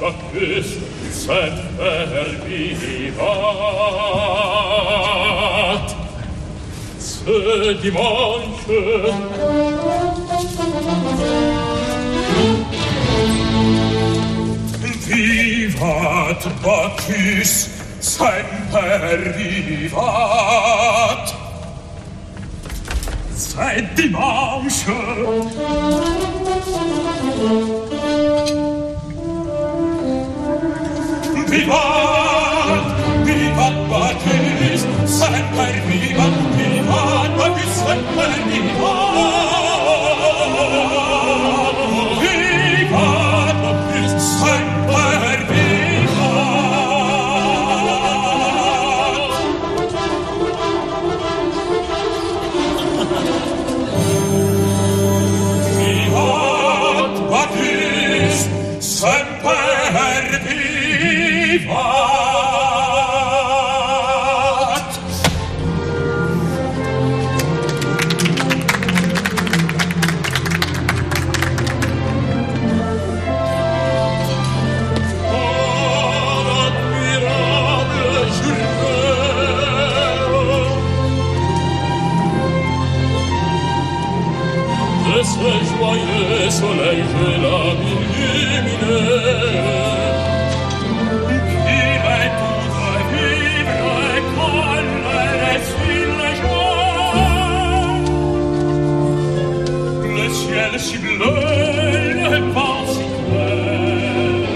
Bacchus, semper vivat. Ce dimanche vivat Bacchus, semper vivat. C'est dimanche. Vivat, vivat Bacchus, semper vivat, vivat Bacchus, semper vivat. Vivat Bacchus, semper vivat. Vivat Bacchus, semper vivat. Ce joyeux soleil je l'ai illuminé, qu'il est tout de vivre colère sur les joies. Le ciel si bleu, le vent si clair,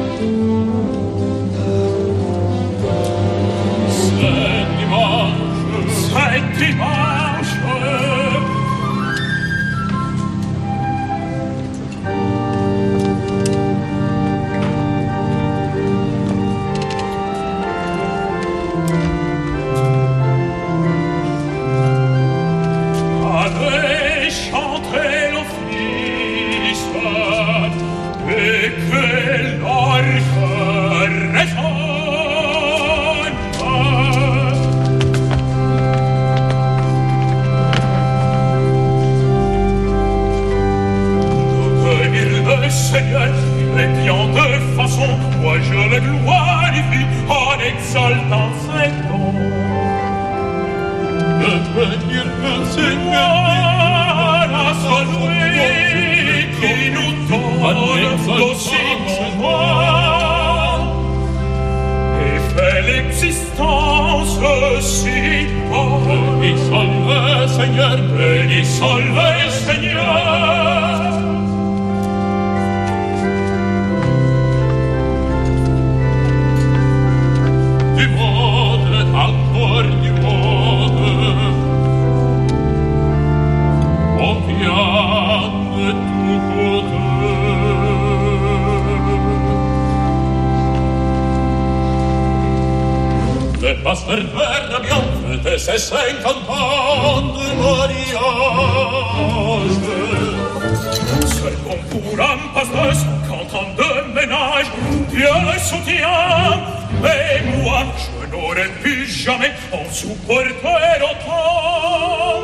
c'est dimanche. Seigneur, il est bien de façon, moi je le glorifie en exaltant ses noms. De venir le Seigneur à celui qui nous donne aussi joie et fait l'existence si bonne. Bénissons le Seigneur, bénissons le Seigneur. Du monde, encore du monde, on vient de tous côtés. Le pasteur verra bien fêter ses 50 ans de mariage. Seul bon pour un pasteur 50 ans de ménage, Dieu le soutient. Mais moi, je n'aurais pu jamais en supporter autant.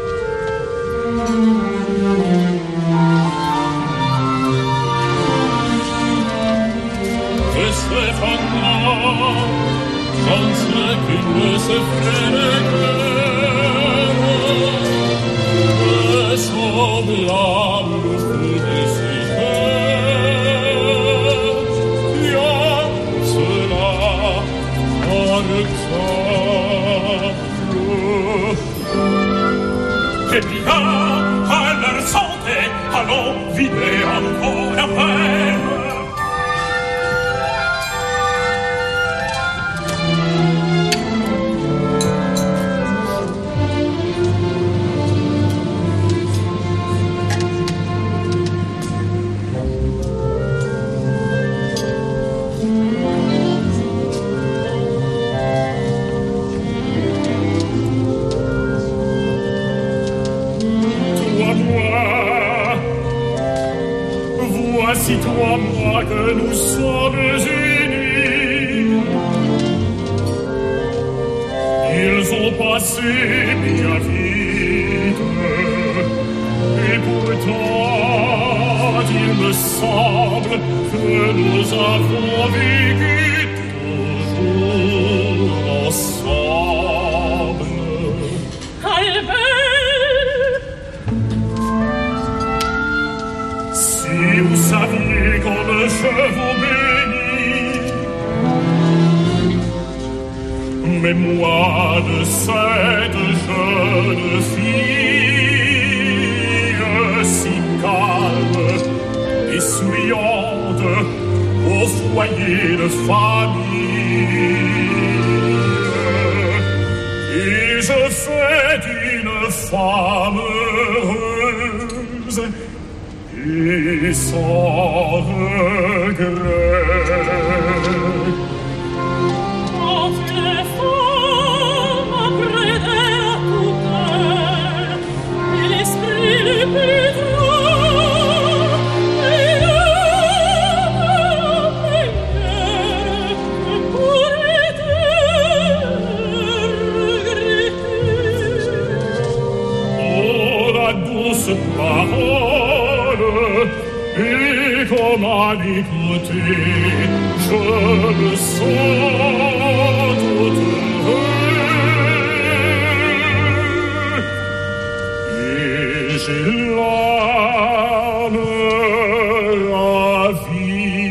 Que cependant, sans ce qu'il ne se ferait que semblable félicité. Eh bien, à leur santé, allons vider encore un verre. Voici toi, moi, que nous sommes unis. Ils ont passé bien vite, et pourtant ils me me semble que nous avons vécu toujours ensemble. Albert! Si vous saviez comme je vous bénis, mais moi de cette jeune fille si calme et souriante au foyer de famille, et je fais d'une femme heureuse et sans regret. Entre les femmes apprêtées à tout faire, et l'esprit le plus droit, et l'homme meilleur que pourrait-elle regretter. Oh, la douce parole, et comme à l'écouter, je me sens tout heureux, et j'ai l'âme ravie.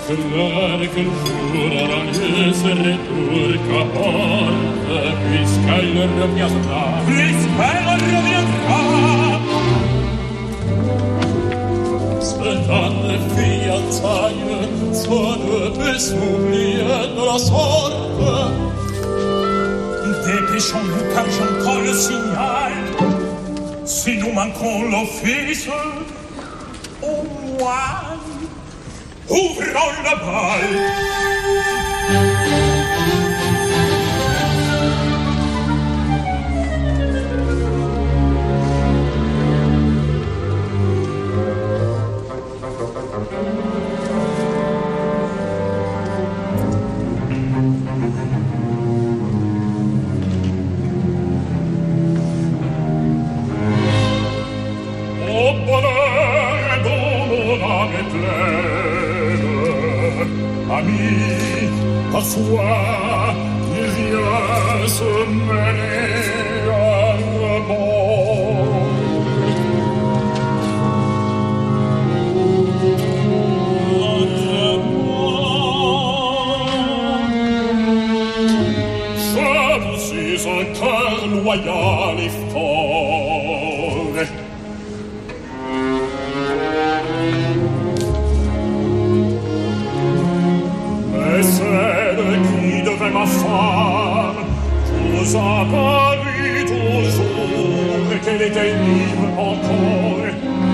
Quelques jours aura lieu ce retour qu'apporte, puisqu'elle reviendra. Puisqu'elle reviendra. Cette année fiançailles, ça ne peut s'oublier de la sorte. Dépêchons-nous car j'entends le signal. Si nous manquons l'office, au moins ouvrons le bal. Au bonheur dont mon âme est pleine, amis, parfois il vient se mêler à remords. C'est aussi un cœur loyal et fort. Mais celle qui devait ma femme vous a paru toujours qu'elle était libre encore.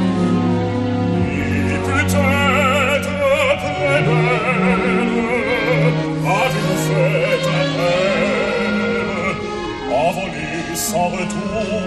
Et peut-être près d'elle avez-vous fait un rêve envolé sans retour.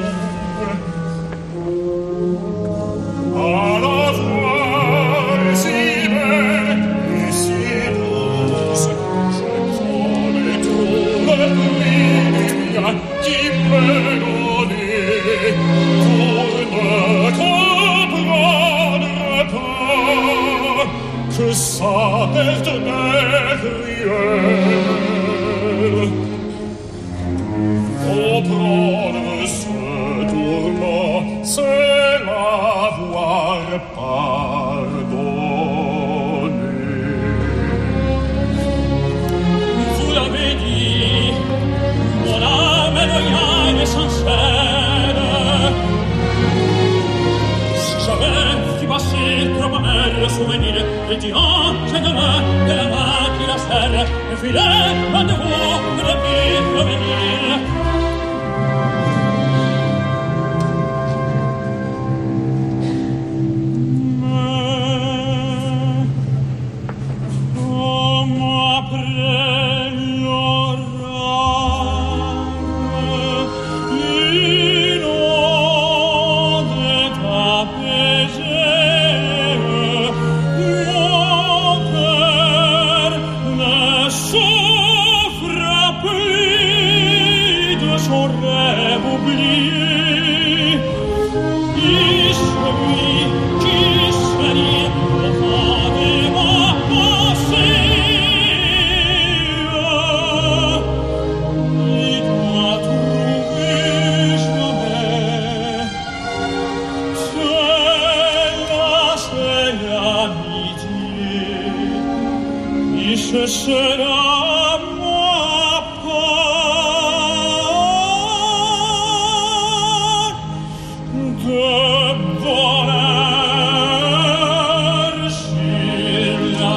À la voir si belle et si douce, je connais tout le mien qui m'est donné pour ne comprendre pas que sa perte n'est rien. Comprendre ce tourment, c'est l'avoir pardonné. Vous l'avez dit, mon âme est loyale et sincère. Si j'avais vu passer trop amer le souvenir, et disant que demain de la main qui la serre, me filait à nouveau pour le pire revenir. Ce sera ma part de bonheur sur la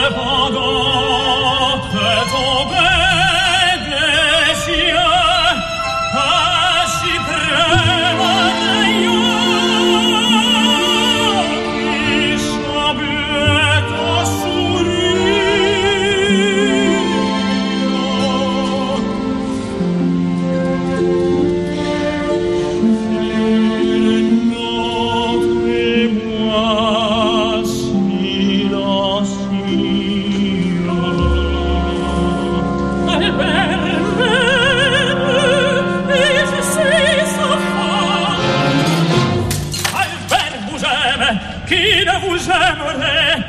Cependant que tomber des cieux si près d'ailleurs qui semblait en qui ne vous aimerait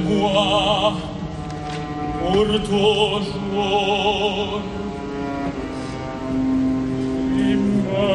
moi pour toujours. Il me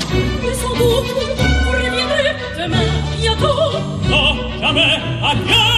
Jamais, adieu!